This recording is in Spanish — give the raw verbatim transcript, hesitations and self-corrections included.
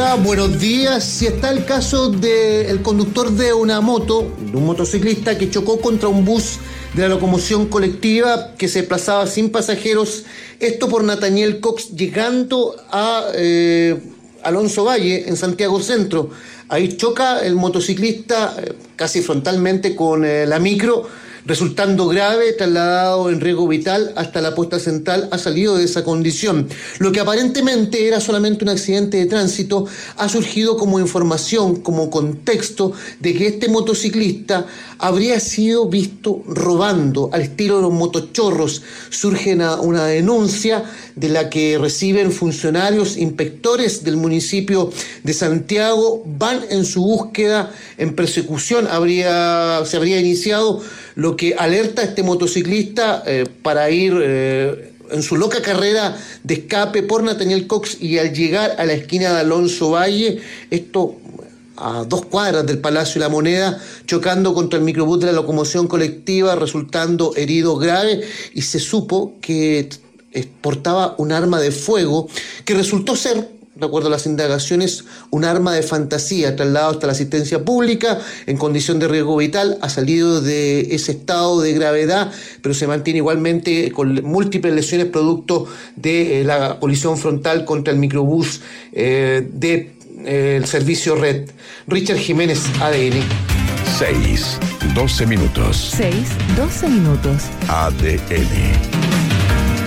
Hola, buenos días. Si está el caso del conductor de una moto, de un motociclista que chocó contra un bus de la locomoción colectiva que se desplazaba sin pasajeros, esto por Nathaniel Cox, llegando a eh, Alonso Valle, en Santiago Centro. Ahí choca el motociclista eh, casi frontalmente con eh, la micro, resultando grave, trasladado en riesgo vital hasta la puesta central, ha salido de esa condición. Lo que aparentemente era solamente un accidente de tránsito ha surgido como información, como contexto de que este motociclista habría sido visto robando al estilo de los motochorros. Surge una, una denuncia de la que reciben funcionarios, inspectores del municipio de Santiago, van en su búsqueda, en persecución, habría, se habría iniciado, lo que alerta a este motociclista eh, para ir eh, en su loca carrera de escape por Nathaniel Cox, y al llegar a la esquina de Alonso Valle, esto a dos cuadras del Palacio de la Moneda, chocando contra el microbús de la locomoción colectiva, resultando herido grave, y se supo que portaba un arma de fuego que resultó ser, de acuerdo a las indagaciones, un arma de fantasía. Trasladado hasta la asistencia pública en condición de riesgo vital, ha salido de ese estado de gravedad, pero se mantiene igualmente con múltiples lesiones producto de eh, la colisión frontal contra el microbús eh, de eh, el servicio Red. Richard Jiménez, A D N. seis, doce minutos. seis, doce minutos. A D N.